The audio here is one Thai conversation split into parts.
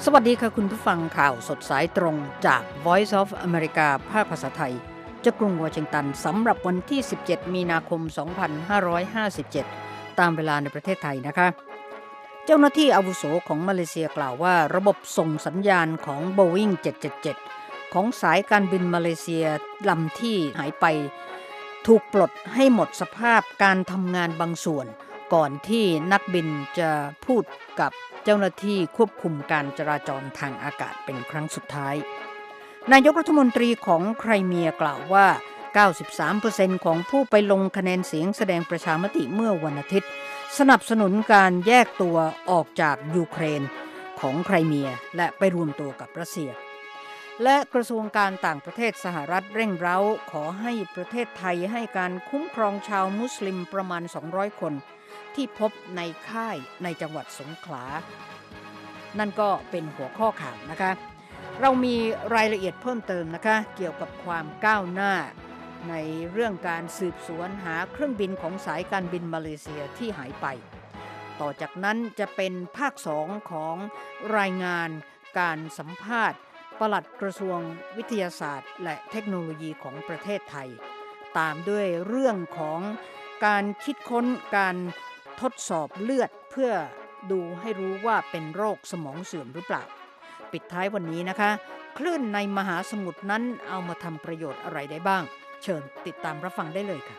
สวัสดีค่ะคุณผู้ฟังข่าวสดสายตรงจาก Voice of America ภาคภาษาไทยจากกรุงวอชิงตันสำหรับวันที่ 17 มีนาคม 2557 ตามเวลาในประเทศไทยนะคะเจ้าหน้าที่อาวุโสของมาเลเซียกล่าวว่าระบบส่งสัญญาณของ Boeing 777 ของสายการบินมาเลเซียลำที่หายไปถูกปลดให้หมดสภาพการทำงานบางส่วนก่อนที่นักบินจะพูดกับเจ้าหน้าที่ควบคุมการจราจรทางอากาศเป็นครั้งสุดท้ายนายกรัฐมนตรีของไครเมียกล่าวว่า 93% ของผู้ไปลงคะแนนเสียงแสดงประชามติเมื่อวันอาทิตย์สนับสนุนการแยกตัวออกจากยูเครนของไครเมียและไปรวมตัวกับรัสเซียและกระทรวงการต่างประเทศสหรัฐเร่งเร้าขอให้ประเทศไทยให้การคุ้มครองชาวมุสลิมประมาณ200คนที่พบในค่ายในจังหวัดสงขลานั่นก็เป็นหัวข้อข่าวนะคะเรามีรายละเอียดเพิ่มเติมนะคะเกี่ยวกับความก้าวหน้าในเรื่องการสืบสวนหาเครื่องบินของสายการบินมาเลเซียที่หายไปต่อจากนั้นจะเป็นภาค2ของรายงานการสัมภาษณ์ปลัดกระทรวงวิทยาศาสตร์และเทคโนโลยีของประเทศไทยตามด้วยเรื่องของการคิดค้นการทดสอบเลือดเพื่อดูให้รู้ว่าเป็นโรคสมองเสื่อมหรือเปล่าปิดท้ายวันนี้นะคะคลื่นในมหาสมุทรนั้นเอามาทำประโยชน์อะไรได้บ้างเชิญติดตามรับฟังได้เลยค่ะ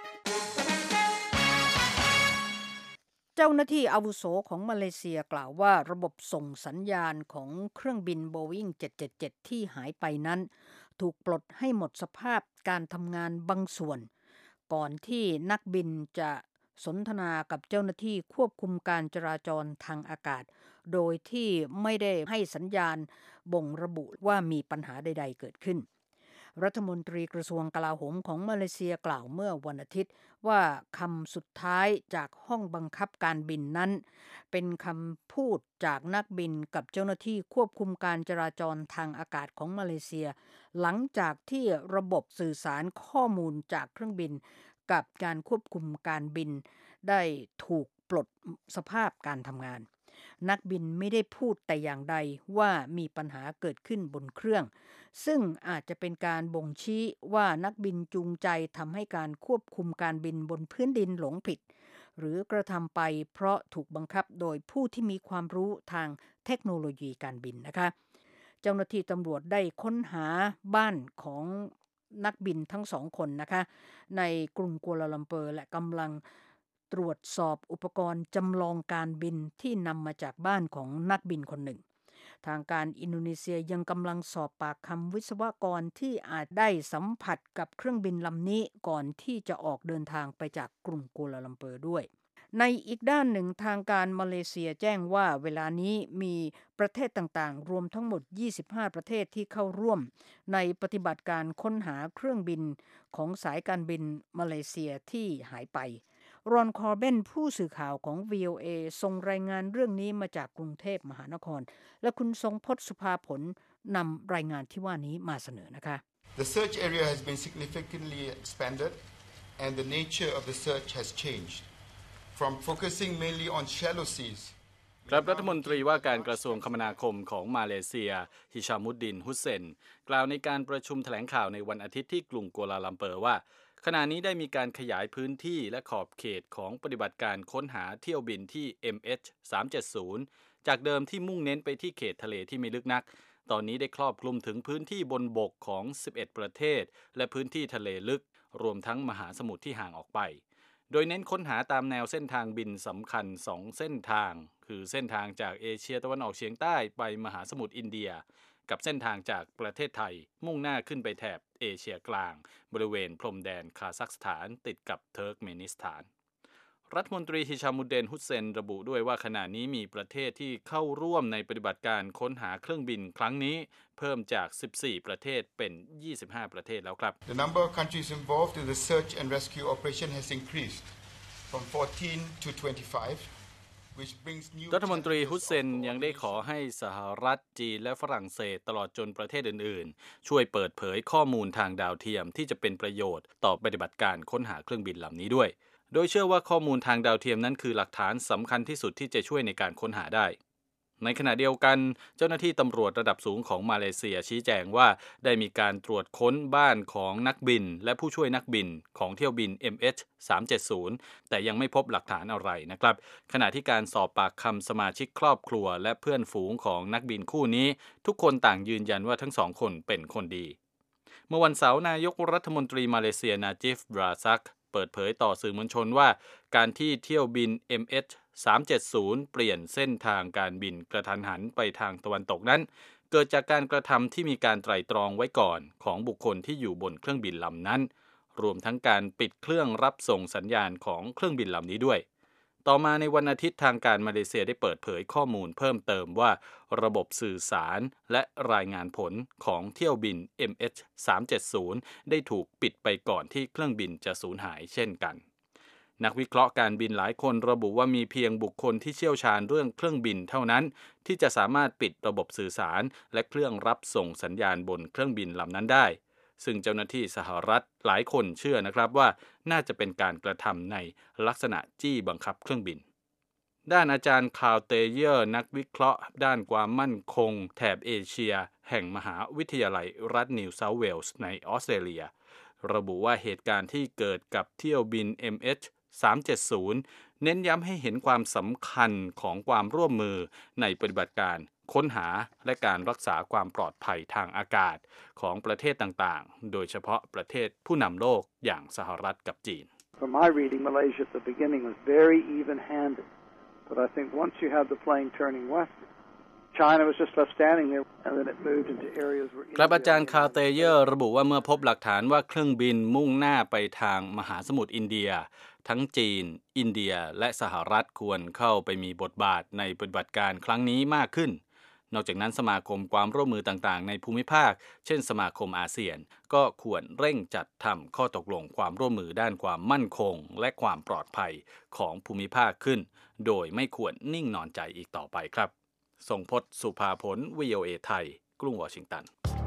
เจ้าหน้าที่อาวุโสของมาเลเซียกล่าวว่าระบบส่งสัญญาณของเครื่องบิน Boeing 777 ที่หายไปนั้นถูกปลดให้หมดสภาพการทำงานบางส่วนก่อนที่นักบินจะสนทนากับเจ้าหน้าที่ควบคุมการจราจรทางอากาศโดยที่ไม่ได้ให้สัญญาณบ่งระบุว่ามีปัญหาใดๆเกิดขึ้นรัฐมนตรีกระทรวงกลาโหมของมาเลเซียกล่าวเมื่อวันอาทิตย์ว่าคำสุดท้ายจากห้องบังคับการบินนั้นเป็นคำพูดจากนักบินกับเจ้าหน้าที่ควบคุมการจราจรทางอากาศของมาเลเซียหลังจากที่ระบบสื่อสารข้อมูลจากเครื่องบินกับการควบคุมการบินได้ถูกปลดสภาพการทำงานนักบินไม่ได้พูดแต่อย่างใดว่ามีปัญหาเกิดขึ้นบนเครื่องซึ่งอาจจะเป็นการบ่งชี้ว่านักบินจูงใจทำให้การควบคุมการบินบนพื้นดินหลงผิดหรือกระทำไปเพราะถูกบังคับโดยผู้ที่มีความรู้ทางเทคโนโลยีการบินนะคะเจ้าหน้าที่ตำรวจได้ค้นหาบ้านของนักบินทั้ง2คนนะคะในกรุงกัวลาลัมเปอร์และกำลังตรวจสอบอุปกรณ์จำลองการบินที่นำมาจากบ้านของนักบินคนหนึ่งทางการอินโดนีเซียยังกำลังสอบปากคำวิศวกรที่อาจได้สัมผัสกับเครื่องบินลำนี้ก่อนที่จะออกเดินทางไปจากกรุงกัวลาลัมเปอร์ด้วยในอีกด้านหนึ่งทางการมาเลเซียแจ้งว่าเวลานี้มีประเทศต่างๆรวมทั้งหมด25ประเทศที่เข้าร่วมในปฏิบัติการค้นหาเครื่องบินของสายการบินมาเลเซียที่หายไปรอนคอร์เบนผู้สื่อข่าวของ VOA ส่งรายงานเรื่องนี้มาจากกรุงเทพมหานครและคุณทรงพจน์สุภาผลนำรายงานที่ว่านี้มาเสนอนะคะ The search area has been significantly expanded and the nature of the search has changed from focusing mainly on shallow seas ครับรัฐมนตรีว่าการกระทรวงคมนาคมของมาเลเซียฮิชามุดดินฮุสเซนกล่าวในการประชุมแถลงข่าวในวันอาทิตย์ที่กรุงกัวลาลัมเปอร์ว่าขณะนี้ได้มีการขยายพื้นที่และขอบเขตของปฏิบัติการค้นหาเที่ยวบินที่ MH370 จากเดิมที่มุ่งเน้นไปที่เขตทะเลที่ไม่ลึกนักตอนนี้ได้ครอบคลุมถึงพื้นที่บนบกของ11ประเทศและพื้นที่ทะเลลึกรวมทั้งมหาสมุทรที่ห่างออกไปโดยเน้นค้นหาตามแนวเส้นทางบินสำคัญ2เส้นทางคือเส้นทางจากเอเชียตะวันออกเฉียงใต้ไปมหาสมุทรอินเดียกับเส้นทางจากประเทศไทยมุ่งหน้าขึ้นไปแถบเอเชียกลางบริเวณพรมแดนคาซัคสถานติดกับเทิร์กเมนิสถานรัฐมนตรีฮิชามุดเดนฮุสเซนระบุด้วยว่าขณะนี้มีประเทศที่เข้าร่วมในปฏิบัติการค้นหาเครื่องบินครั้งนี้เพิ่มจาก14ประเทศเป็น25ประเทศแล้วครับ The number of countries involved in the search and rescue operation has increased from 14 to 25 รัฐมนตรีฮุสเซนยังได้ขอให้สหรัฐจีนและฝรั่งเศสตลอดจนประเทศอื่นๆช่วยเปิดเผยข้อมูลทางดาวเทียมที่จะเป็นประโยชน์ต่อปฏิบัติการค้นหาเครื่องบินลำนี้ด้วยโดยเชื่อว่าข้อมูลทางดาวเทียมนั้นคือหลักฐานสำคัญที่สุดที่จะช่วยในการค้นหาได้ในขณะเดียวกันเจ้าหน้าที่ตำรวจระดับสูงของมาเลเซียชี้แจงว่าได้มีการตรวจค้นบ้านของนักบินและผู้ช่วยนักบินของเที่ยวบิน MH370 แต่ยังไม่พบหลักฐานอะไรนะครับขณะที่การสอบปากคำสมาชิกครอบครัวและเพื่อนฝูงของนักบินคู่นี้ทุกคนต่างยืนยันว่าทั้งสองคนเป็นคนดีเมื่อวันเสาร์นายกรัฐมนตรีมาเลเซียนาจิฟ บราซักเปิดเผยต่อสื่อมวลชนว่าการที่เที่ยวบิน MH370 เปลี่ยนเส้นทางการบินกระทันหันไปทางตะวันตกนั้นเกิดจากการกระทำที่มีการไตร่ตรองไว้ก่อนของบุคคลที่อยู่บนเครื่องบินลำนั้นรวมทั้งการปิดเครื่องรับส่งสัญญาณของเครื่องบินลำนี้ด้วยต่อมาในวันอาทิตย์ทางการมาเลเซียได้เปิดเผยข้อมูลเพิ่มเติมว่าระบบสื่อสารและรายงานผลของเที่ยวบิน MH370 ได้ถูกปิดไปก่อนที่เครื่องบินจะสูญหายเช่นกันนักวิเคราะห์การบินหลายคนระบุว่ามีเพียงบุคคลที่เชี่ยวชาญเรื่องเครื่องบินเท่านั้นที่จะสามารถปิดระบบสื่อสารและเครื่องรับส่งสัญญาณบนเครื่องบินลำนั้นได้ซึ่งเจ้าหน้าที่สหรัฐหลายคนเชื่อนะครับว่าน่าจะเป็นการกระทำในลักษณะจี้บังคับเครื่องบินด้านอาจารย์คาร์ลเตเยอร์นักวิเคราะห์ด้านความมั่นคงแถบเอเชียแห่งมหาวิทยาลัยรัฐนิวเซาท์เวลส์ในออสเตรเลียระบุว่าเหตุการณ์ที่เกิดกับเที่ยวบิน MH370 เน้นย้ำให้เห็นความสำคัญของความร่วมมือในปฏิบัติการค้นหาและการรักษาความปลอดภัยทางอากาศของประเทศต่างๆโดยเฉพาะประเทศผู้นำโลกอย่างสหรัฐกับจีน From my reading, Malaysia at the beginning was very even-handed. But I think once you had the plane turning west, China was just left standing there, and then it moved into areas where... ครับอาจารย์คาร์เตเยอร์ระบุว่าเมื่อพบหลักฐานว่าเครื่องบินมุ่งหน้าไปทางมหาสมุทรอินเดียทั้งจีนอินเดียและสหรัฐควรเข้าไปมีบทบาทในปฏิบัติการครั้งนี้มากขึ้นนอกจากนั้นสมาคมความร่วมมือต่างๆในภูมิภาคเช่นสมาคมอาเซียนก็ควรเร่งจัดทำข้อตกลงความร่วมมือด้านความมั่นคงและความปลอดภัยของภูมิภาคขึ้นโดยไม่ควรนิ่งนอนใจอีกต่อไปครับทรงพจน์สุภาผล VOA ไทยกรุงวอชิงตัน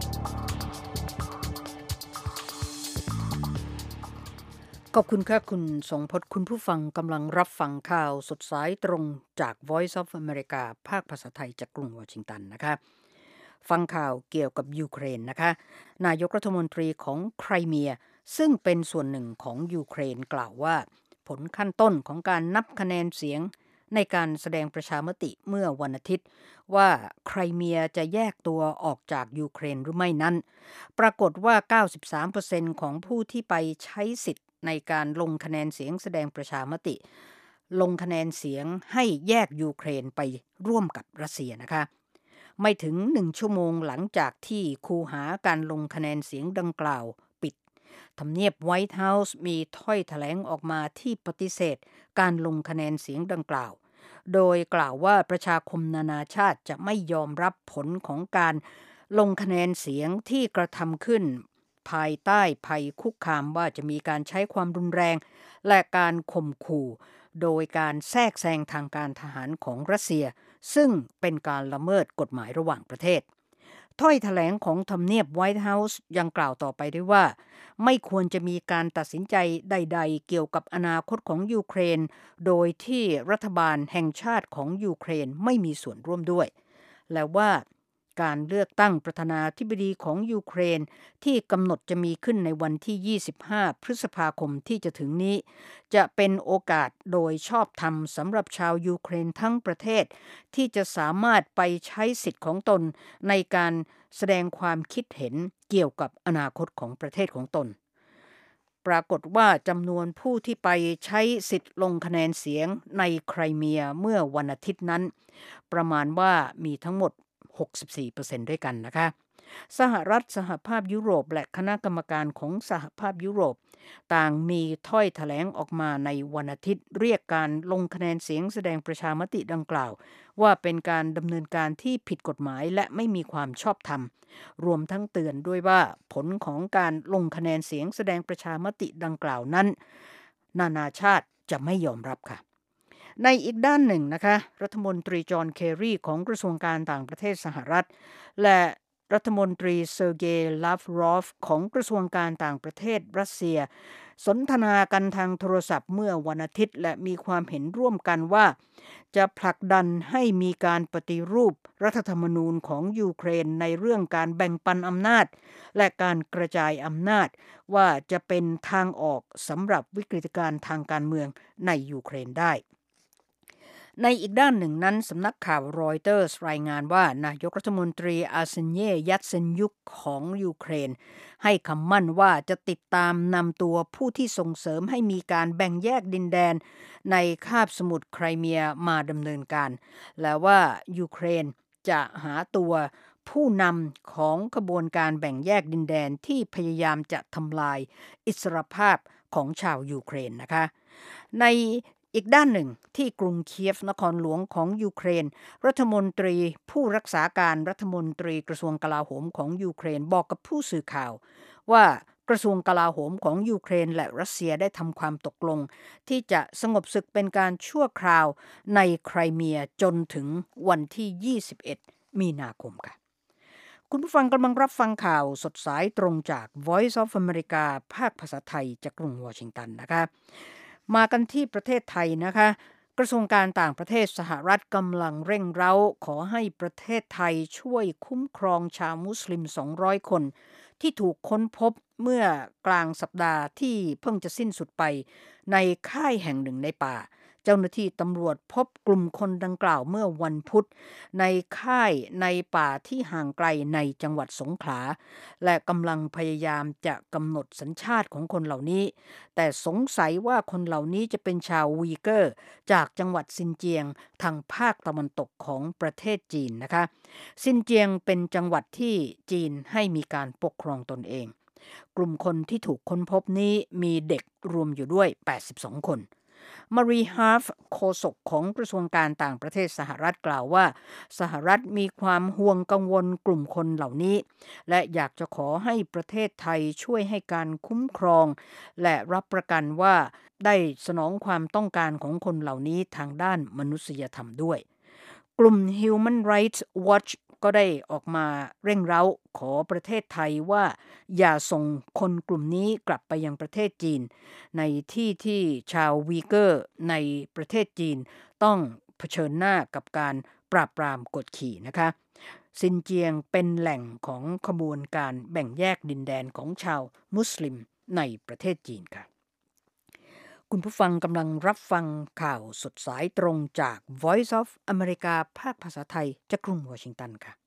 ขอบคุณครับคุณทรงพจน์คุณผู้ฟังกำลังรับฟังข่าวสดสายตรงจาก Voice of America ภาคภาษาไทยจากกรุงวอชิงตันนะคะฟังข่าวเกี่ยวกับยูเครนนะคะนายกรัฐมนตรีของไครเมียซึ่งเป็นส่วนหนึ่งของยูเครนกล่าวว่าผลขั้นต้นของการนับคะแนนเสียงในการแสดงประชามติเมื่อวันอาทิตย์ว่าไครเมียจะแยกตัวออกจากยูเครนหรือไม่นั้นปรากฏว่า 93% ของผู้ที่ไปใช้สิทธิ์ในการลงคะแนนเสียงแสดงประชามติลงคะแนนเสียงให้แยกยูเครนไปร่วมกับรัสเซียนะคะไม่ถึง1ชั่วโมงหลังจากที่คูหาการลงคะแนนเสียงดังกล่าวปิดทำเนียบไวท์เฮาส์มีถ้อยแถลงออกมาที่ปฏิเสธการลงคะแนนเสียงดังกล่าวโดยกล่าวว่าประชาคมนานาชาติจะไม่ยอมรับผลของการลงคะแนนเสียงที่กระทำขึ้นภายใต้ภัยคุกคามว่าจะมีการใช้ความรุนแรงและการข่มขู่โดยการแทรกแซงทางการทหารของรัสเซียซึ่งเป็นการละเมิดกฎหมายระหว่างประเทศถ้อยแถลงของทำเนียบไวท์เฮาส์ยังกล่าวต่อไปด้วยว่าไม่ควรจะมีการตัดสินใจใดๆเกี่ยวกับอนาคตของยูเครนโดยที่รัฐบาลแห่งชาติของยูเครนไม่มีส่วนร่วมด้วยและว่าการเลือกตั้งประธานาธิบดีของยูเครนที่กำหนดจะมีขึ้นในวันที่25พฤษภาคมที่จะถึงนี้จะเป็นโอกาสโดยชอบธรรมสำหรับชาวยูเครนทั้งประเทศที่จะสามารถไปใช้สิทธิ์ของตนในการแสดงความคิดเห็นเกี่ยวกับอนาคตของประเทศของตนปรากฏว่าจำนวนผู้ที่ไปใช้สิทธิ์ลงคะแนนเสียงในไครเมียเมื่อวันอาทิตย์นั้นประมาณว่ามีทั้งหมด64% ด้วยกันนะคะสหรัฐสหภาพยุโรปและคณะกรรมการของสหภาพยุโรปต่างมีถ้อยแถลงออกมาในวันอาทิตย์เรียกการลงคะแนนเสียงแสดงประชามติดังกล่าวว่าเป็นการดำเนินการที่ผิดกฎหมายและไม่มีความชอบธรรมรวมทั้งเตือนด้วยว่าผลของการลงคะแนนเสียงแสดงประชามติดังกล่าวนั้นนานาชาติจะไม่ยอมรับค่ะในอีกด้านหนึ่งนะคะรัฐมนตรีจอห์นเคอรีของกระทรวงการต่างประเทศสหรัฐและรัฐมนตรีเซอร์เกย์ ลาฟรอฟของกระทรวงการต่างประเทศรัสเซียสนทนากันทางโทรศัพท์เมื่อวันอาทิตย์และมีความเห็นร่วมกันว่าจะผลักดันให้มีการปฏิรูปรัฐธรรมนูญของยูเครนในเรื่องการแบ่งปันอำนาจและการกระจายอำนาจว่าจะเป็นทางออกสำหรับวิกฤตการณ์ทางการเมืองในยูเครนได้ในอีกด้านหนึ่งนั้นสำนักข่าวรอยเตอร์สรายงานว่านายกรัฐมนตรีอาร์เซเย ยัตเซนยุคของยูเครนให้คำมั่นว่าจะติดตามนำตัวผู้ที่ส่งเสริมให้มีการแบ่งแยกดินแดนในคาบสมุทรไครเมียมาดำเนินการและว่ายูเครนจะหาตัวผู้นำของขบวนการแบ่งแยกดินแดนที่พยายามจะทำลายอิสรภาพของชาวยูเครนนะคะในอีกด้านหนึ่งที่กรุงเคียฟนครหลวงของยูเครนรัฐมนตรีผู้รักษาการรัฐมนตรีกระทรวงกลาโหมของยูเครนบอกกับผู้สื่อข่าวว่ากระทรวงกลาโหมของยูเครนและรัสเซียได้ทำความตกลงที่จะสงบศึกเป็นการชั่วคราวในไครเมียจนถึงวันที่21มีนาคมค่ะคุณผู้ฟังกำลังรับฟังข่าวสดสายตรงจาก Voice of America ภาคภาษาไทยจากกรุงวอชิงตันนะคะมากันที่ประเทศไทยนะคะกระทรวงการต่างประเทศสหรัฐกำลังเร่งเร้าขอให้ประเทศไทยช่วยคุ้มครองชาวมุสลิม200คนที่ถูกค้นพบเมื่อกลางสัปดาห์ที่เพิ่งจะสิ้นสุดไปในค่ายแห่งหนึ่งในป่าเจ้าหน้าที่ตำรวจพบกลุ่มคนดังกล่าวเมื่อวันพุธในค่ายในป่าที่ห่างไกลในจังหวัดสงขลาและกำลังพยายามจะกำหนดสัญชาติของคนเหล่านี้แต่สงสัยว่าคนเหล่านี้จะเป็นชาววีเกอร์จากจังหวัดซินเจียงทางภาคตะวันตกของประเทศจีนนะคะซินเจียงเป็นจังหวัดที่จีนให้มีการปกครองตนเองกลุ่มคนที่ถูกค้นพบนี้มีเด็กรวมอยู่ด้วย82คนมารีฮาร์ฟโฆษกของกระทรวงการต่างประเทศสหรัฐกล่าวว่าสหรัฐมีความห่วงกังวลกลุ่มคนเหล่านี้และอยากจะขอให้ประเทศไทยช่วยให้การคุ้มครองและรับประกันว่าได้สนองความต้องการของคนเหล่านี้ทางด้านมนุษยธรรมด้วยกลุ่ม Human Rights Watch ก็ได้ออกมาเร่งเร้าขอประเทศไทยว่าอย่าส่งคนกลุ่มนี้กลับไปยังประเทศจีนในที่ชาววีเกอร์ในประเทศจีนต้องเผชิญหน้ากับการปราบปรามกดขี่นะคะซินเจียงเป็นแหล่งของขบวนการแบ่งแยกดินแดนของชาวมุสลิมในประเทศจีนค่ะคุณผู้ฟังกำลังรับฟังข่าวสดสายตรงจาก Voice of America ภาคภาษาไทยจากกรุงวอชิงตันค่ะ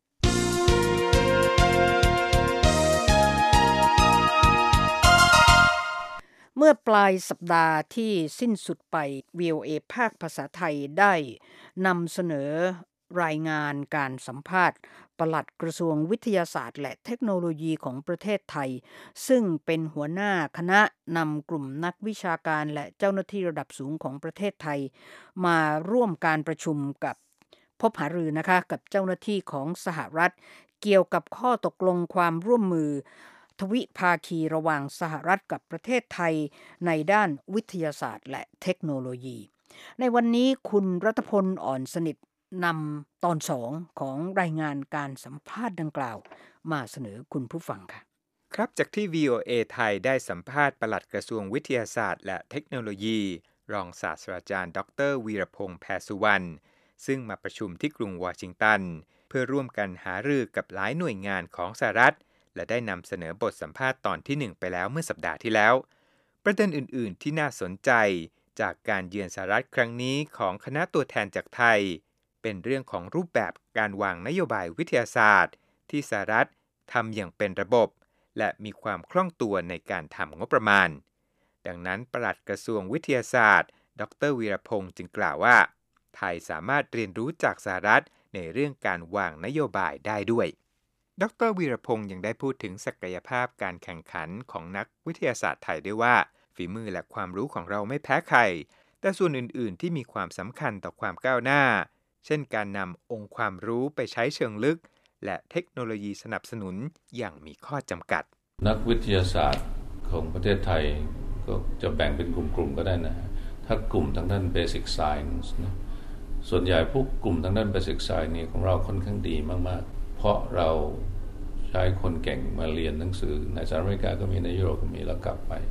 เมื่อปลายสัปดาห์ที่สิ้นสุดไป VOA ภาคภาษาไทยได้นำเสนอรายงานการสัมภาษณ์ปลัดกระทรวงวิทยาศาสตร์และเทคโนโลยีของประเทศไทยซึ่งเป็นหัวหน้าคณะนำกลุ่มนักวิชาการและเจ้าหน้าที่ระดับสูงของประเทศไทยมาร่วมการประชุมกับพบหารือนะคะกับเจ้าหน้าที่ของสหรัฐเกี่ยวกับข้อตกลงความร่วมมือทวิภาคีระหว่างสหรัฐกับประเทศไทยในด้านวิทยาศาสตร์และเทคโนโลยีในวันนี้คุณรัตพลอ่อนสนิทนำตอน2ของรายงานการสัมภาษณ์ดังกล่าวมาเสนอคุณผู้ฟังค่ะครับจากที่ VOA ไทยได้สัมภาษณ์ปลัดกระทรวงวิทยาศาสตร์และเทคโนโลยีรองศาสตราจารย์ดร.วีรพงษ์แพรสุวรรณซึ่งมาประชุมที่กรุงวอชิงตันเพื่อร่วมกันหารือกับหลายหน่วยงานของสหรัฐและได้นำเสนอบทสัมภาษณ์ตอนที่1ไปแล้วเมื่อสัปดาห์ที่แล้วประเด็นอื่นๆที่น่าสนใจจากการเยือนสหรัฐครั้งนี้ของคณะตัวแทนจากไทยเป็นเรื่องของรูปแบบการวางนโยบายวิทยาศาสตร์ที่สหรัฐทำอย่างเป็นระบบและมีความคล่องตัวในการทำงบประมาณดังนั้นปลัดกระทรวงวิทยาศาสตร์ดร.วีรพงษ์จึงกล่าวว่าไทยสามารถเรียนรู้จากสหรัฐในเรื่องการวางนโยบายได้ด้วยดร.วีรพงษ์ยังได้พูดถึงศักยภาพการแข่งขันของนักวิทยาศาสตร์ไทยด้วยว่าฝีมือและความรู้ของเราไม่แพ้ใครแต่ส่วนอื่นๆที่มีความสำคัญต่อความก้าวหน้าเช่นการนำองค์ความรู้ไปใช้เชิงลึกและเทคโนโลยีสนับสนุนอย่างมีข้อจำกัดนักวิทยาศาสตร์ของประเทศไทยก็จะแบ่งเป็นกลุ่มๆก็ได้นะถ้ากลุ่มทางด้าน Basic Science นะส่วนใหญ่พวกกลุ่มทางด้าน Basic Science นี่ของเราค่อนข้างดีมากๆเพราะเราใช้คนเก่งมาเรียนหนังสือในสหรัฐอเมริกาก็มีในยุโรปก็มีแล้วกลับไป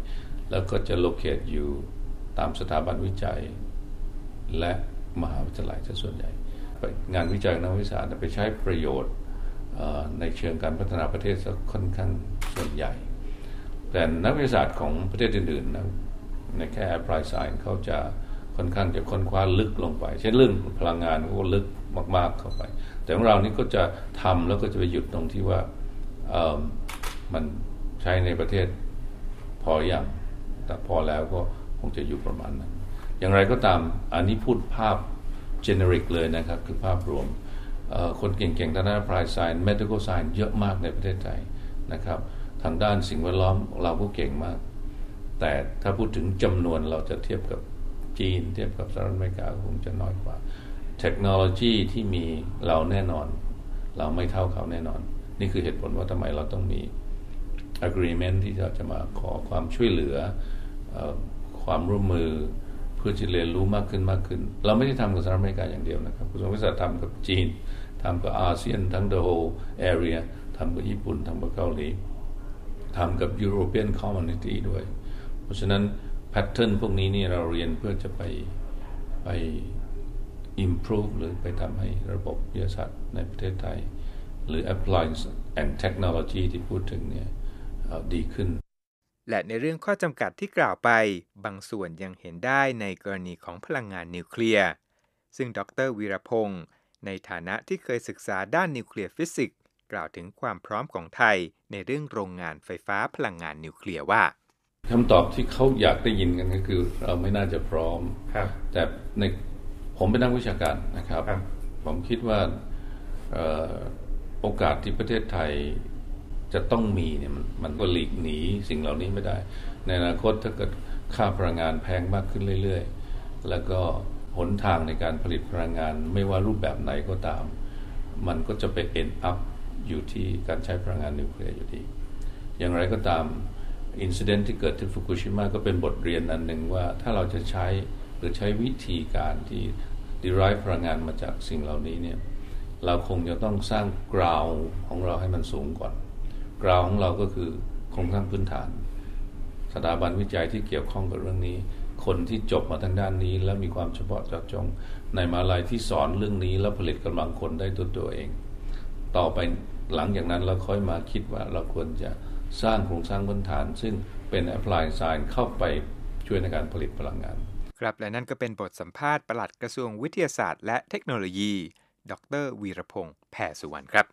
แล้วก็จะโลเคทอยู่ตามสถาบันวิจัยและมหาวิทยาลัยส่วนใหญ่งานวิจัยนักวิชาการไปใช้ประโยชน์ในเชิงการพัฒนาประเทศค่อนข้างส่วนใหญ่แต่นักวิทยาศาสตร์ของประเทศอื่นๆนะในแค่ Applied Science เขาจะค่อนข้างจะค้นคว้าลึกลงไปเช่นเรื่องพลังงานก็ลึกมากๆเข้าไปแต่ของเรานี่ก็จะทำแล้วก็จะไปหยุดตรงที่ว่ามันใช้ในประเทศพออย่างแต่พอแล้วก็คงจะอยู่ประมาณนั้นอย่างไรก็ตามอันนี้พูดภาพ generic เลยนะครับคือภาพรวมคนเก่งๆทางด้าน Applied Science Medical Science เยอะมากในประเทศไทยนะครับทางด้านสิ่งแวดล้อมเราก็เก่งมากแต่ถ้าพูดถึงจำนวนเราจะเทียบกับจีนเทียบกับสหรัฐอเมริกาคงจะน้อยกว่าเทคโนโลยีที่มีเราแน่นอนเราไม่เท่าเขาแน่นอนนี่คือเหตุผลว่าทำไมเราต้องมี agreement ที่จะมาขอความช่วยเหลือความร่วมมือเพื่อจะเรียนรู้มากขึ้นเราไม่ได้ทำกับสหรัฐอเมริกาอย่างเดียวนะครับกระทรวงวิทยาศาสตร์ทำกับจีนทำกับอาเซียนทั้ง the whole area ทำกับญี่ปุ่นทำกับเกาหลีทำกับ European Community ด้วยเพราะฉะนั้นแพทเทิร์นพวกนี้นี่เราเรียนเพื่อจะไป improve หรือไปทำให้ระบบวิทยาศาสตร์ในประเทศไทยหรือ appliance and technology ที่พูดถึงเนี่ยดีขึ้นและในเรื่องข้อจำกัดที่กล่าวไปบางส่วนยังเห็นได้ในกรณีของพลังงานนิวเคลียร์ซึ่งดร.วีรพงศ์ในฐานะที่เคยศึกษาด้านนิวเคลียร์ฟิสิกส์กล่าวถึงความพร้อมของไทยในเรื่องโรงงานไฟฟ้าพลังงานนิวเคลียร์ว่าคำตอบที่เขาอยากได้ยินกันก็คือเราไม่น่าจะพร้อมแต่ในผมเป็นนักวิชาการนะครับผมคิดว่าโอกาสที่ประเทศไทยจะต้องมีเนี่ยมันก็หลีกหนีสิ่งเหล่านี้ไม่ได้ในอนาคตถ้าเกิดค่าพลังงานแพงมากขึ้นเรื่อยๆแล้วก็หนทางในการผลิตพลังงานไม่ว่ารูปแบบไหนก็ตามมันก็จะไป end up อยู่ที่การใช้พลังงานนิวเคลียร์อยู่ดีอย่างไรก็ตามอินซิเดนต์ที่เกิดที่ฟุกุชิมะก็เป็นบทเรียนอันหนึ่งว่าถ้าเราจะใช้หรือใช้วิธีการที่ derive พลังงานมาจากสิ่งเหล่านี้เนี่ยเราคงจะต้องสร้าง ground ของเราให้มันสูงก่อน ground ของเราก็คือโครงสร้างพื้นฐานสถาบันวิจัยที่เกี่ยวข้องกับเรื่องนี้คนที่จบมาทางด้านนี้และมีความเฉพาะเจาะจงในมหาวิทยาลัยที่สอนเรื่องนี้แล้วผลิตกำลังคนได้ตัวเองต่อไปหลังจากนั้นเราค่อยมาคิดว่าเราควรจะสร้างโครงสร้างพื้นฐานซึ่งเป็น Applied Science เข้าไปช่วยในการผลิตพลังงานครับและนั่นก็เป็นบทสัมภาษณ์ปลัดกระทรวงวิทยาศาสตร์และเทคโนโลยีดร.วีรพงษ์แพรสุวรรณครับ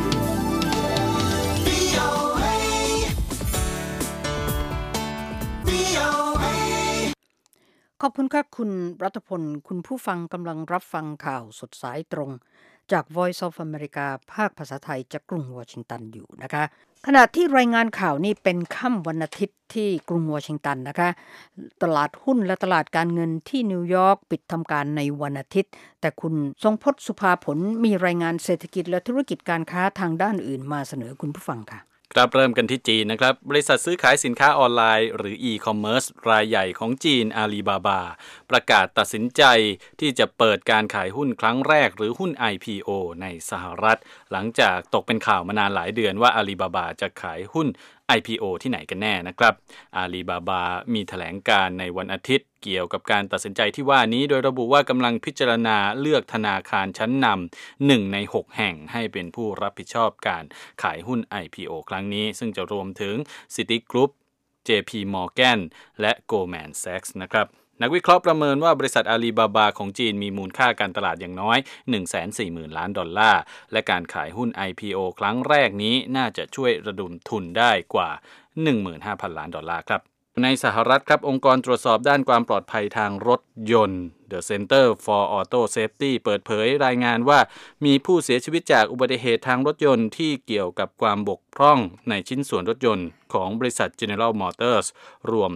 ขอบคุณครับคุณรัตพลคุณผู้ฟังกำลังรับฟังข่าวสดสายตรงจาก Voice of America ภาคภาษาไทยจากกรุงวอชิงตันอยู่นะคะขณะที่รายงานข่าวนี้เป็นค่ำวันอาทิตย์ที่กรุงวอชิงตันนะคะตลาดหุ้นและตลาดการเงินที่นิวยอร์กปิดทำการในวันอาทิตย์แต่คุณทรงพจน์สุภาผลมีรายงานเศรษฐกิจและธุรกิจการค้าทางด้านอื่นมาเสนอคุณผู้ฟังค่ะครับเริ่มกันที่จีนนะครับบริษัทซื้อขายสินค้าออนไลน์หรือ e-commerce รายใหญ่ของจีนอาลีบาบาประกาศตัดสินใจที่จะเปิดการขายหุ้นครั้งแรกหรือหุ้น IPO ในสหรัฐหลังจากตกเป็นข่าวมานานหลายเดือนว่าอาลีบาบาจะขายหุ้น IPO ที่ไหนกันแน่นะครับอาลีบาบามีแถลงการในวันอาทิตย์เกี่ยวกับการตัดสินใจที่ว่านี้โดยระบุว่ากำลังพิจารณาเลือกธนาคารชั้นนำ1 ใน 6 แห่งให้เป็นผู้รับผิดชอบการขายหุ้น IPO ครั้งนี้ซึ่งจะรวมถึง Citigroup, JP Morgan และ Goldman Sachs นะครับนักวิเคราะห์ประเมินว่าบริษัทอาลีบาบาของจีนมีมูลค่าการตลาดอย่างน้อย 140,000 ล้านดอลลาร์และการขายหุ้น IPO ครั้งแรกนี้น่าจะช่วยระดมทุนได้กว่า 15,000 ล้านดอลลาร์ครับในสหรัฐครับองค์กรตรวจสอบด้านความปลอดภัยทางรถยนต์ The Center for Auto Safety เปิดเผยรายงานว่ามีผู้เสียชีวิตจากอุบัติเหตุทางรถยนต์ที่เกี่ยวกับความบกพร่องในชิ้นส่วนรถยนต์ของบริษัท General Motors รวม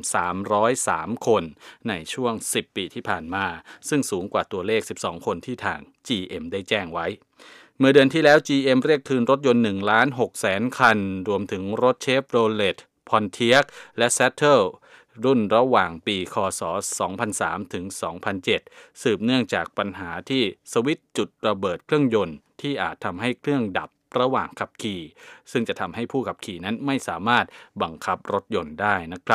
303 คนในช่วง10 ปีที่ผ่านมาซึ่งสูงกว่าตัวเลข12 คนที่ทาง GM ได้แจ้งไว้เมื่อเดือนที่แล้ว GM เรียกคืนรถยนต์ 1,600,000 คันรวมถึงรถ Chevrolet Pontiac และ Saddle รุ่นระหว่างปีคศ 2003 ถึง 2007 สืบเนื่องจากปัญหาที่สวิตช์จุดระเบิดเครื่องยนต์ที่อาจทำให้เครื่องดับระหว่างขับขี่ซึ่งจะทำให้ผู้ขับขี่นั้นไม่สามารถบังคับรถยนต์ได้นะครับ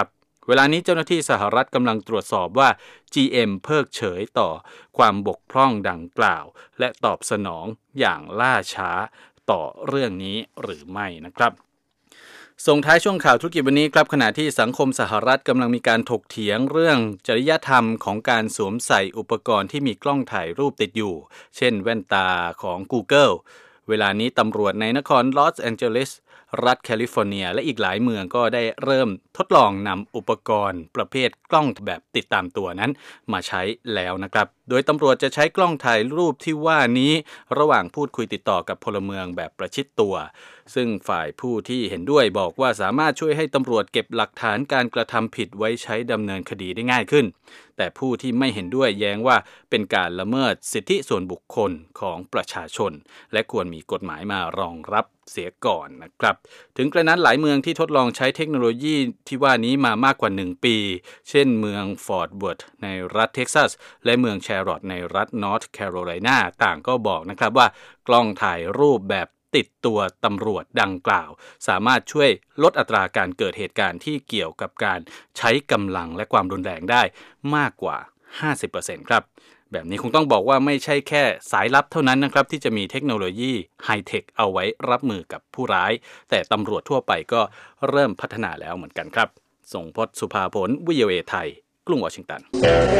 เวลานี้เจ้าหน้าที่สหรัฐกำลังตรวจสอบว่า GM เพิกเฉยต่อความบกพร่องดังกล่าวและตอบสนองอย่างล่าช้าต่อเรื่องนี้หรือไม่นะครับส่งท้ายช่วงข่าวธุรกิจวันนี้ครับขณะที่สังคมสหรัฐกำลังมีการถกเถียงเรื่องจริยธรรมของการสวมใส่อุปกรณ์ที่มีกล้องถ่ายรูปติดอยู่เช่นแว่นตาของ Google เวลานี้ตำรวจในนครลอสแอนเจลิสรัฐแคลิฟอร์เนียและอีกหลายเมืองก็ได้เริ่มทดลองนำอุปกรณ์ประเภทกล้องแบบติดตามตัวนั้นมาใช้แล้วนะครับโดยตำรวจจะใช้กล้องถ่ายรูปที่ว่านี้ระหว่างพูดคุยติดต่อกับพลเมืองแบบประชิดตัวซึ่งฝ่ายผู้ที่เห็นด้วยบอกว่าสามารถช่วยให้ตำรวจเก็บหลักฐานการกระทำผิดไว้ใช้ดำเนินคดีได้ง่ายขึ้นแต่ผู้ที่ไม่เห็นด้วยแย้งว่าเป็นการละเมิดสิทธิส่วนบุคคลของประชาชนและควรมีกฎหมายมารองรับเสียก่อนนะครับถึงกระนั้นหลายเมืองที่ทดลองใช้เทคโนโลยีที่ว่านี้มามากกว่า1ปีเช่นเมืองฟอร์ตเวิร์ธในรัฐเท็กซัสและเมืองแชร์รอตในรัฐนอร์ทแคโรไลนาต่างก็บอกนะครับว่ากล้องถ่ายรูปแบบติดตัวตำรวจดังกล่าวสามารถช่วยลดอัตราการเกิดเหตุการณ์ที่เกี่ยวกับการใช้กำลังและความรุนแรงได้มากกว่า 50% ครับแบบนี้คงต้องบอกว่าไม่ใช่แค่สายลับเท่านั้นนะครับที่จะมีเทคโนโลยีไฮเทคเอาไว้รับมือกับผู้ร้ายแต่ตำรวจทั่วไปก็เริ่มพัฒนาแล้วเหมือนกันครับส่งพจน์สุภาผล VOA ไทยกรุงวอชิงตัน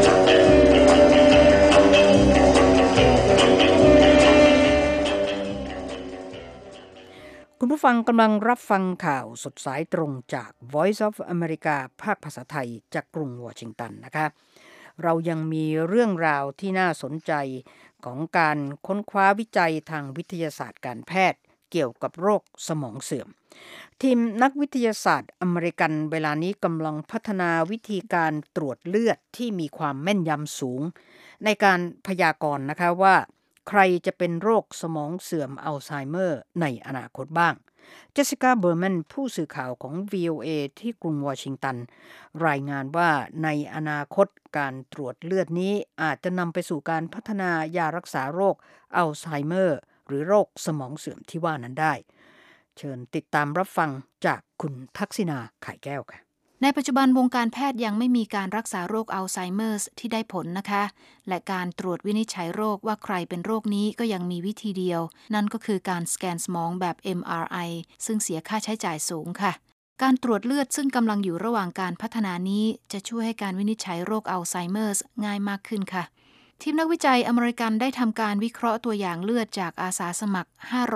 คุณผู้ฟังกำลังรับฟังข่าวสดสายตรงจาก Voice of America ภาคภาษาไทยจากกรุงวอชิงตันนะคะเรายังมีเรื่องราวที่น่าสนใจของการค้นคว้าวิจัยทางวิทยาศาสตร์การแพทย์เกี่ยวกับโรคสมองเสื่อมทีมนักวิทยาศาสตร์อเมริกันเวลานี้กำลังพัฒนาวิธีการตรวจเลือดที่มีความแม่นยำสูงในการพยากรณ์นะคะว่าใครจะเป็นโรคสมองเสื่อมอัลไซเมอร์ในอนาคตบ้างเจสสิก้าเบอร์แมนผู้สื่อข่าวของ VOA ที่กรุงวอชิงตันรายงานว่าในอนาคตการตรวจเลือดนี้อาจจะนำไปสู่การพัฒนายารักษาโรคอัลไซเมอร์หรือโรคสมองเสื่อมที่ว่านั้นได้เชิญติดตามรับฟังจากคุณทักษิณาไข่แก้วค่ะในปัจจุบันวงการแพทย์ยังไม่มีการรักษาโรคอัลไซเมอร์ที่ได้ผลนะคะและการตรวจวินิจฉัยโรคว่าใครเป็นโรคนี้ก็ยังมีวิธีเดียวนั่นก็คือการสแกนสมองแบบ MRI ซึ่งเสียค่าใช้จ่ายสูงค่ะการตรวจเลือดซึ่งกำลังอยู่ระหว่างการพัฒนานี้จะช่วยให้การวินิจฉัยโรคอัลไซเมอร์ง่ายมากขึ้นค่ะทีมนักวิจัยอเมริกันได้ทำการวิเคราะห์ตัวอย่างเลือดจากอาสาสมัคร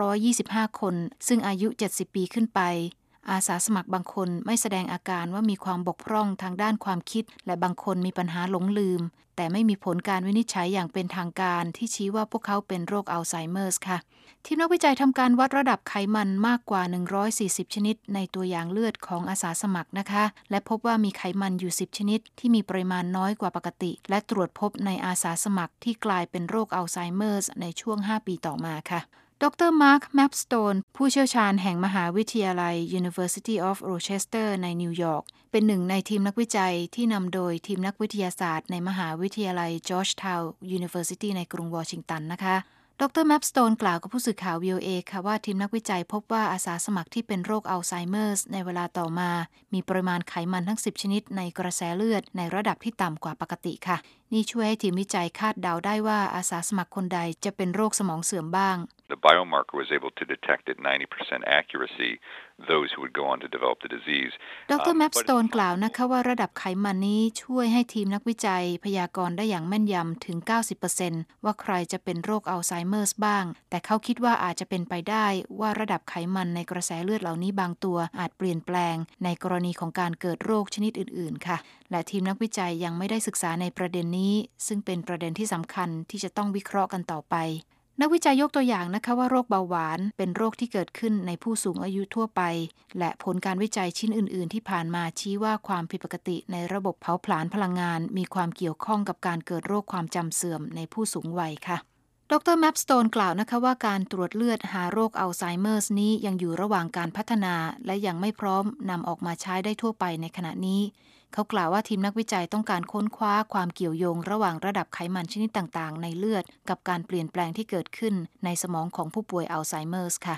525คนซึ่งอายุ70ปีขึ้นไปอาสาสมัครบางคนไม่แสดงอาการว่ามีความบกพร่องทางด้านความคิดและบางคนมีปัญหาหลงลืมแต่ไม่มีผลการวินิจฉัยอย่างเป็นทางการที่ชี้ว่าพวกเขาเป็นโรคอัลไซเมอร์ค่ะทีมนักวิจัยทำการวัดระดับไขมันมากกว่า140ชนิดในตัวอย่างเลือดของอาสาสมัครนะคะและพบว่ามีไขมันอยู่10ชนิดที่มีปริมาณน้อยกว่าปกติและตรวจพบในอาสาสมัครที่กลายเป็นโรคอัลไซเมอร์ในช่วง5ปีต่อมาค่ะดร. มาร์ค แมปสโตนผู้เชี่ยวชาญแห่งมหาวิทยาลัย University of Rochester ในนิวยอร์กเป็นหนึ่งในทีมนักวิจัยที่นำโดยทีมนักวิทยาศาสตร์ในมหาวิทยาลัย Georgetown University ในกรุงวอชิงตันนะคะดร. แมปสโตนกล่าวกับผู้สื่อข่าว VOA ค่ะว่าทีมนักวิจัยพบว่าอาสาสมัครที่เป็นโรคอัลไซเมอร์ในเวลาต่อมามีปริมาณไขมันทั้ง10ชนิดในกระแสเลือดในระดับที่ต่ำกว่าปกติค่ะนี่ช่วยให้ทีมวิจัยคาดเดาได้ว่าอาสาสมัครคนใดจะเป็นโรคสมองเสื่อมบ้าง The biomarker was able to detect at 90% accuracy those who would go on to develop the disease. ดร. แมปสโตนกล่าวนะคะว่าระดับไขมันนี้ช่วยให้ทีมนักวิจัยพยากรณ์ได้อย่างแม่นยำถึง 90% ว่าใครจะเป็นโรคอัลไซเมอร์บ้างแต่เขาคิดว่าอาจจะเป็นไปได้ว่าระดับไขมันในกระแสเลือดเหล่านี้บางตัวอาจเปลี่ยนแปลงในกรณีของการเกิดโรคชนิดอื่นๆค่ะและทีมนักวิจัยยังไม่ได้ศึกษาในประเด็นนี้ซึ่งเป็นประเด็นที่สำคัญที่จะต้องวิเคราะห์กันต่อไปนักวิจัยยกตัวอย่างนะคะว่าโรคเบาหวานเป็นโรคที่เกิดขึ้นในผู้สูงอายุทั่วไปและผลการวิจัยชิ้นอื่นๆที่ผ่านมาชี้ว่าความผิดปกติในระบบเผาผลาญพลังงานมีความเกี่ยวข้องกับการเกิดโรคความจำเสื่อมในผู้สูงวัยค่ะดร. แมปสโตนกล่าวนะคะว่าการตรวจเลือดหาโรคอัลไซเมอร์นี้ยังอยู่ระหว่างการพัฒนาและยังไม่พร้อมนำออกมาใช้ได้ทั่วไปในขณะนี้เขากล่าวว่าทีมนักวิจัยต้องการค้นคว้าความเกี่ยวโยงระหว่างระดับไขมันชนิดต่างๆในเลือดกับการเปลี่ยนแปลงที่เกิดขึ้นในสมองของผู้ป่วยอัลไซเมอร์ค่ะ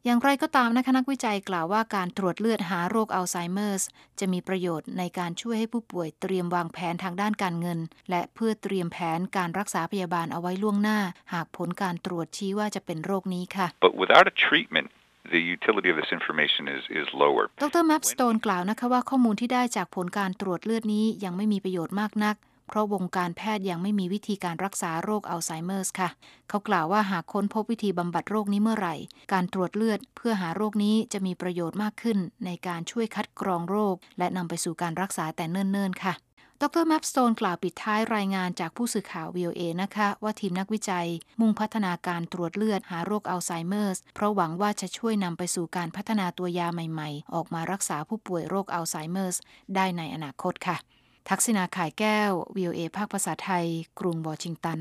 อย่างไรก็ตามนะคะนักวิจัยกล่าวว่าการตรวจเลือดหาโรคอัลไซเมอร์สจะมีประโยชน์ในการช่วยให้ผู้ป่วยเตรียมวางแผนทางด้านการเงินและเพื่อเตรียมแผนการรักษาพยาบาลเอาไว้ล่วงหน้าหากผลการตรวจชี้ว่าจะเป็นโรคนี้ค่ะ But without a treatment, the utility of this information is lower. ดร. Mapstone กล่าวนะคะว่าข้อมูลที่ได้จากผลการตรวจเลือดนี้ยังไม่มีประโยชน์มากนักเพราะวงการแพทย์ยังไม่มีวิธีการรักษาโรคอัลไซเมอร์สค่ะเขากล่าวว่าหากค้นพบวิธีบำบัดโรคนี้เมื่อไหร่การตรวจเลือดเพื่อหาโรคนี้จะมีประโยชน์มากขึ้นในการช่วยคัดกรองโรคและนำไปสู่การรักษาแต่เนิ่นๆค่ะดร. Mapstone กล่าวปิดท้ายรายงานจากผู้สื่อข่าว VOA นะคะว่าทีมนักวิจัยมุ่งพัฒนาการตรวจเลือดหาโรคอัลไซเมอร์สเพราะหวังว่าจะช่วยนำไปสู่การพัฒนาตัวยาใหม่ๆออกมารักษาผู้ป่วยโรคอัลไซเมอร์สได้ในอนาคตค่ะทักษิณา ข่ายแก้ว VOA ภาคภาษาไทยกรุงวอชิงตัน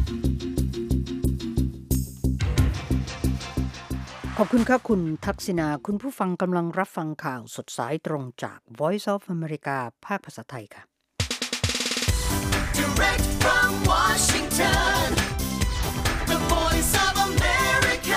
ขอบคุณค่ะคุณทักษิณาคุณผู้ฟังกำลังรับฟังข่าวสดสายตรงจาก Voice of America ภาคภาษาไทยค่ะ Direct from Washington, the Voice of America,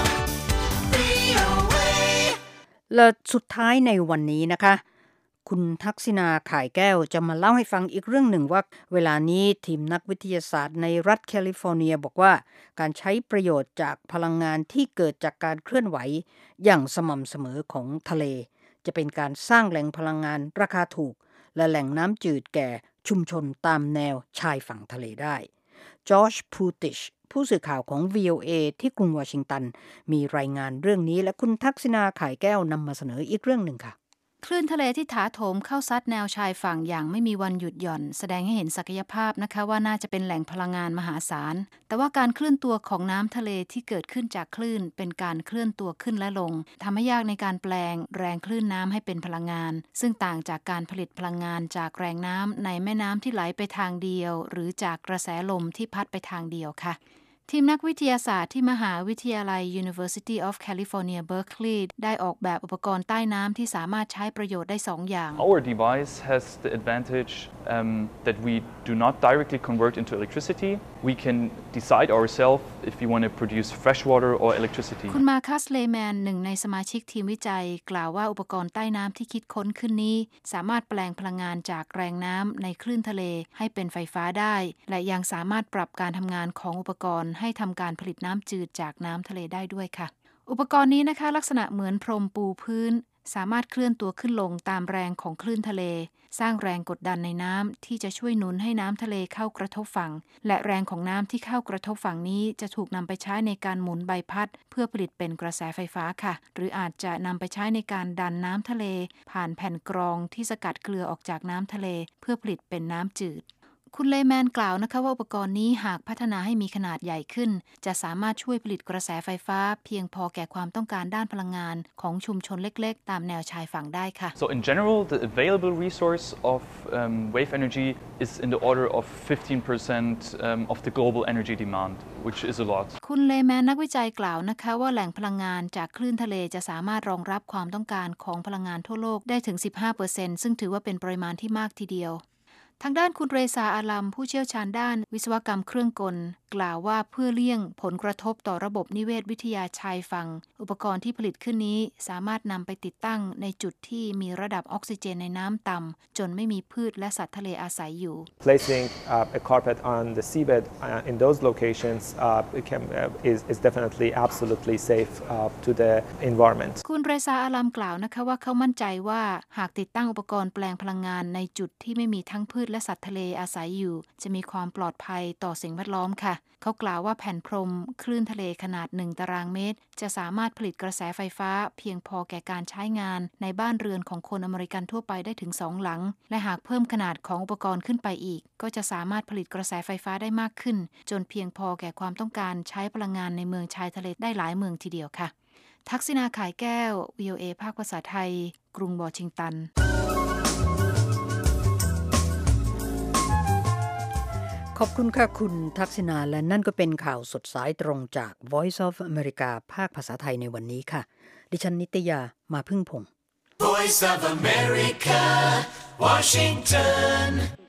VOA และสุดท้ายในวันนี้นะคะคุณทักษิณา ข่ายแก้วจะมาเล่าให้ฟังอีกเรื่องหนึ่งว่าเวลานี้ทีมนักวิทยาศาสตร์ในรัฐแคลิฟอร์เนียบอกว่าการใช้ประโยชน์จากพลังงานที่เกิดจากการเคลื่อนไหวอย่างสม่ำเสมอของทะเลจะเป็นการสร้างแหล่งพลังงานราคาถูกและแหล่งน้ำจืดแก่ชุมชนตามแนวชายฝั่งทะเลได้จอร์จ พูติชผู้สื่อข่าวของ VOA ที่กรุงวอชิงตันมีรายงานเรื่องนี้และคุณทักษิณา ข่ายแก้วนำมาเสนออีกเรื่องหนึ่งค่ะคลื่นทะเลที่ถาโถมเข้าซัดแนวชายฝั่งอย่างไม่มีวันหยุดหย่อนแสดงให้เห็นศักยภาพนะคะว่าน่าจะเป็นแหล่งพลังงานมหาศาลแต่ว่าการเคลื่อนตัวของน้ำทะเลที่เกิดขึ้นจากคลื่นเป็นการเคลื่อนตัวขึ้นและลงทำให้ยากในการแปลงแรงคลื่นน้ำให้เป็นพลังงานซึ่งต่างจากการผลิตพลังงานจากแรงน้ำในแม่น้ำที่ไหลไปทางเดียวหรือจากกระแสลมที่พัดไปทางเดียวค่ะทีมนักวิทยาศาสตร์ที่มหาวิทยาลัย University of California Berkeley ได้ออกแบบอุปกรณ์ใต้น้ำที่สามารถใช้ประโยชน์ได้2 อย่าง Our device has the advantage that we do not directly convert into electricity. We can decide ourselves if we want to produce fresh water or electricity. คุณมาคัส เลแมนหนึ่งในสมาชิกทีมวิจัยกล่าวว่าอุปกรณ์ใต้น้ำที่คิดค้นขึ้นนี้สามารถแปลงพลังงานจากแรงน้ำในคลื่นทะเลให้เป็นไฟฟ้าได้และยังสามารถปรับการทำงานของอุปกรณ์ให้ทำการผลิตน้ำจืดจากน้ำทะเลได้ด้วยค่ะอุปกรณ์นี้นะคะลักษณะเหมือนพรมปูพื้นสามารถเคลื่อนตัวขึ้นลงตามแรงของคลื่นทะเลสร้างแรงกดดันในน้ำที่จะช่วยหนุนให้น้ำทะเลเข้ากระทบฝั่งและแรงของน้ำที่เข้ากระทบฝั่งนี้จะถูกนำไปใช้ในการหมุนใบพัดเพื่อผลิตเป็นกระแสไฟฟ้าค่ะหรืออาจจะนำไปใช้ในการดันน้ำทะเลผ่านแผ่นกรองที่สกัดเกลือออกจากน้ำทะเลเพื่อผลิตเป็นน้ำจืดคุณเลแมนกล่าวนะคะว่าอุปกรณ์นี้หากพัฒนาให้มีขนาดใหญ่ขึ้นจะสามารถช่วยผลิตกระแสไฟฟ้าเพียงพอแก่ความต้องการด้านพลังงานของชุมชนเล็กๆตามแนวชายฝั่งได้ค่ะ So in general, the available resource of wave energy is in the order of 15% of the global energy demand, which is a lot. คุณเลแมนนักวิจัยกล่าวนะคะว่าแหล่งพลังงานจากคลื่นทะเลจะสามารถรองรับความต้องการของพลังงานทั่วโลกได้ถึง 15% ซึ่งถือว่าเป็นปริมาณที่มากทีเดียวทางด้านคุณเรซา อาลัมผู้เชี่ยวชาญด้านวิศวกรรมเครื่องกลกล่าวว่าเพื่อเลี่ยงผลกระทบต่อระบบนิเวศวิทยาชายฝั่งอุปกรณ์ที่ผลิตขึ้นนี้สามารถนำไปติดตั้งในจุดที่มีระดับออกซิเจนในน้ำต่ำจนไม่มีพืชและสัตว์ทะเลอาศัยอยู่ Placing a carpet on the seabed in those locations is definitely absolutely safe to the environment คุณเรซา อาลัมกล่าวนะคะว่าเขามั่นใจว่าหากติดตั้งอุปกรณ์แปลงพลังงานในจุดที่ไม่มีทั้งพืชและสัตว์ทะเลอาศัยอยู่จะมีความปลอดภัยต่อสิ่งแวดล้อมค่ะเขากล่าวว่าแผ่นพรมคลื่นทะเลขนาด1 ตารางเมตรจะสามารถผลิตกระแสไฟฟ้าเพียงพอแก่การใช้งานในบ้านเรือนของคนอเมริกันทั่วไปได้ถึง2 หลังและหากเพิ่มขนาดของอุปกรณ์ขึ้นไปอีกก็จะสามารถผลิตกระแสไฟฟ้าได้มากขึ้นจนเพียงพอแก่ความต้องการใช้พลังงานในเมืองชายทะเลได้หลายเมืองทีเดียวค่ะทักษิณา ข่ายแก้ว VOA ภาคภาษาไทยกรุงวอชิงตันขอบคุณค่ะคุณทักษิณาและนั่นก็เป็นข่าวสดสายตรงจาก Voice of America ภาคภาษาไทยในวันนี้ค่ะดิฉันนิตยามาพึ่งพงศ์ Voice of America, Washington